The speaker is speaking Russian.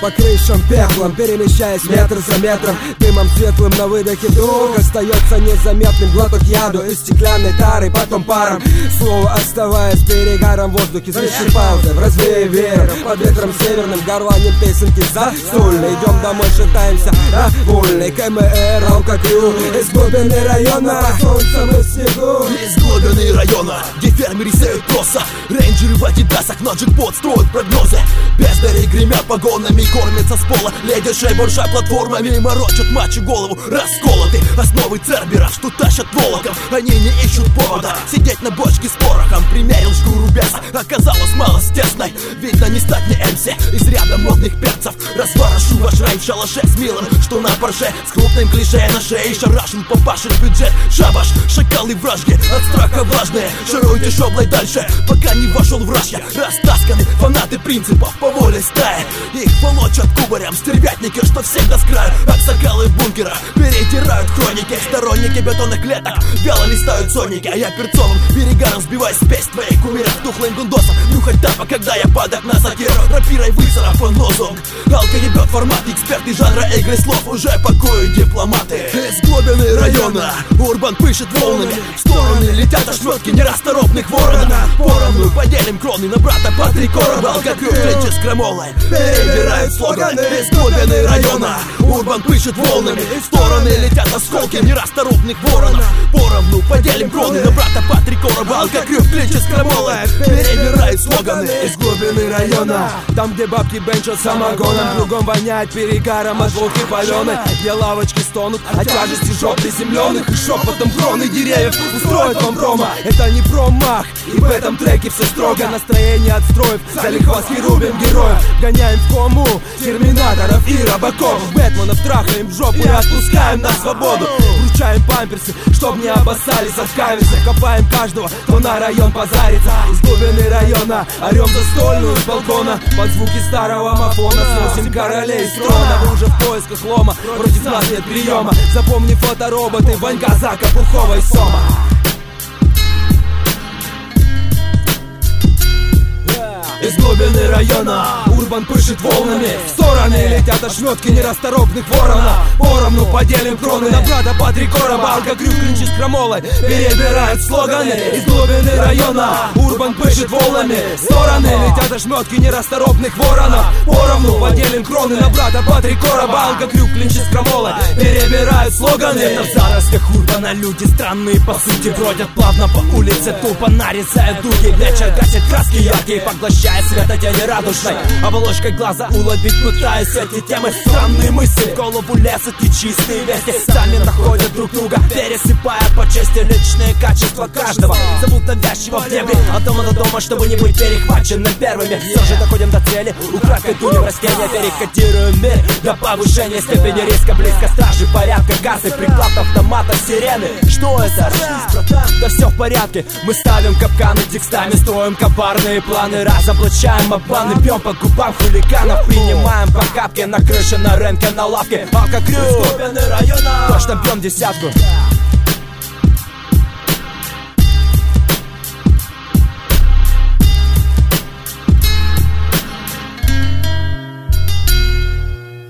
по крышам пеплом, перемещаясь метр за метром. Дымом светлым на выдохе вдруг остается незаметным глоток яду из стеклянной тары, потом паром, снова оставаясь перегаром в воздухе. Звучит пауза в развее веер, под ветром северным горланем песенки за стульной. Идем домой, шатаемся на вольной КМР, алкокрю из глубины района, солнцем и снегу. Из глубины района, где фермеры сеют проса, рейнджеры в адидасах на джекпот строят прогнозы. Бездари гремят погонами, кормятся с пола, ледяшей буржа платформами, морочат мачу голову, расколоты основы церберов, что тащат волоком. Они не ищут повода сидеть на бочке с порохом. Примерил шкуру беса, оказалось мало стесной. Видно, не стать мне МС из ряда модных перцев. Разворошу ваш рай в шалаше с милым, что на порше, с крупным клише на шее. Шарашен папашин бюджет, шабаш, шакалы вражги, от страха влажные. Шируйте шоблой дальше, пока не вошел в раш. Я растасканы фанаты принципов по воле стаи. Их волочат кубарем стервятники, что всегда с краю. Аксакалы в бункерах перетирают хроники. Сторонники бетонных клеток вяло листают сонники. А я перцовым перегаром сбиваю спесь твоих кумиров тухлым гундосом. Нюхать тапа, когда я падок на сатиру. Рапирой выцарапан лозунг. Галка ебет формат, эксперты жанра игры слов уже пакуют дипломаты. Из глубины района Урбан пышет волнами, в стороны летят ошметки нерасторопных воронов. Поровну поделим кроны на брата по 3 короба. Алкоклюв встречи с крамолой перебирают слоганы. Из глубины района Урбан пышет волнами, в стороны летят осколки нерасторопных воронов. Поровну поделим кроны на брата по 3 короба. Алкоклюв встречи с крамолой перебирают слоганы. Из глубины района, там где бабки бенчат самогоном, кругом воняет перегаром от водки паленой, где лавочки стонут от тяжести жоп приземленных. И шепотом кроны деревьев устроят вам промо. Это не промах, и в этом треке все строго. Настроение отстроив, залихватски рубим героев. Гоняем в кому терминаторов и рабаков. Бэтменов трахаем в жопу и отпускаем на свободу. Вручаем памперсы, чтоб не обоссались от каверсов. Копаем каждого, кто на район позарится. Из глубины района орем застольную с балкона, под звуки старого мафона сносим королей с трона. Вы уже в поисках лома, против нас нет приема. Запомни фотороботы Ванька, Зака, Пухова и Сома. Из глубины района Урбан пышет волнами, в стороны летят ошметки нерасторопных воронов. Поровну поделим кроны на брата по 3 короба. Алкоклюв клинчи с крамолой перебирают слоганы. Из глубины района Урбан пышет волнами, в стороны летят ошметки нерасторопных воронов. Поровну поделим кроны на брата по 3 короба. Алкоклюв клинчи с крамолой перебирают слоганы. Это в зарослях Урбана люди странные по сути, бродят плавно по улице, тупо нарезая дуги. Вечер гасит краски яркие, поглощая света тени радужной. Оболочкой глаза уловить пытаюсь эти темы. Странные мысли в голову лезут нечистые вести. Сами находят друг друга, пересыпая по чести личные качества каждого. Зовут навязчиво в дебри от дома до дома, чтобы не быть перехваченным первыми. Все же доходим до цели, украдкой тунем растения. Перекодируем мир до повышения степени риска. Близко стражи порядка, газы, приклад автомата, сирены. Что это? Да все в порядке, мы ставим капканы текстами, строим коварные планы, разоблачаем обманы, бьем по губам хулиганов, принимаем по капке на крыше, на рынке, на лавке. Алкоклюв, точно бьем десятку.